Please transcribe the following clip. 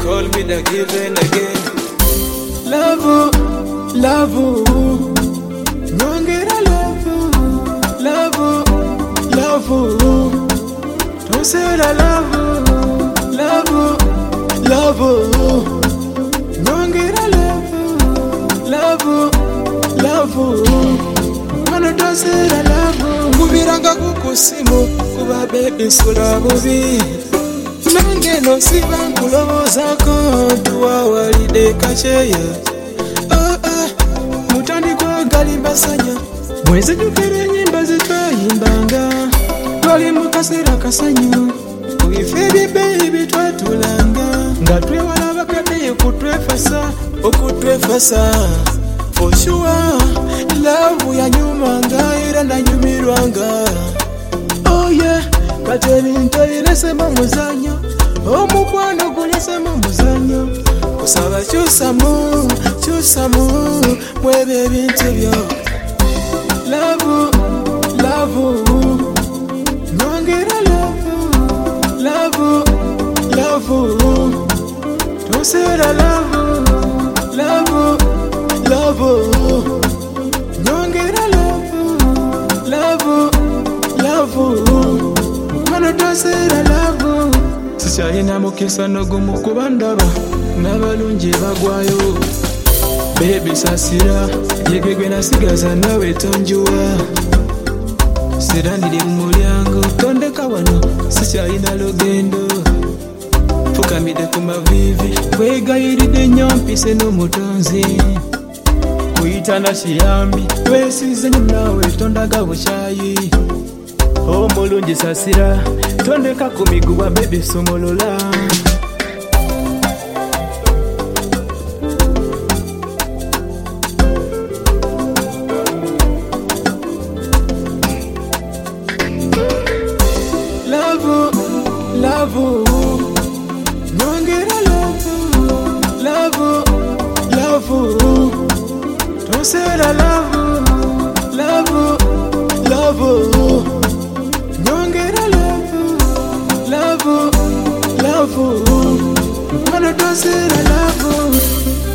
call me the given again. Love, love, ngongera love, love, love. Don't say that love, love, love. Ngongera love, love, love. Mwana don't say that love. Kubiranga kukusimu, kuba baby sura bubi. Nange no siba nkulowozako tuwa walide kacheya. Mutandi kwa gali basanya mwezi jukere nyimba zitwayimbanga twali mukasera kasanyu kuifebi baby twatulanga nga twewala bakadde okutwefasa for sure love yanyumanga era nanyumirwanga. Oh yeah, kati ebintu ebirasema muzanyo omukwano gulisema muzanyo kusaba kyusamu mwebyo ebintu byo. Love, love, ngongera love, love, love. Don't say that love, love, love. Ngongera love, love, love. Mwana don't say that love. Sikyalina mukisa n'ogumu kuba ndaba n'abalungi bagwayo. Baby sasira yegegwe nasigaza nawe tonjuwa. Sirandiri mu mulyango tondeka wano sikyalina lugendo. Fukamide ku mavivi wegayiridde nnyo mpise n'omutonzi. Kuyita na kiyambi wesize nnyo nawe tondaga bukyayi. Omulungi sasira tondeka ku miguwa baby somolola. Love, love, ngongera love, love, love. Don't say that love, love, love. Ngongera love, love, love. Mwana don't say that love.